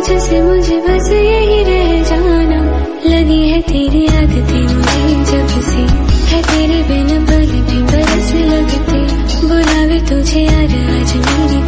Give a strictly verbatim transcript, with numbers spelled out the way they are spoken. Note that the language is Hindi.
तुझसे मुझे बस यही रह जाना। लगी है तेरी आदतें मुझे जब से, है तेरे बिन पल भी बरस लगते। बुलावे तुझे यार आज मेरी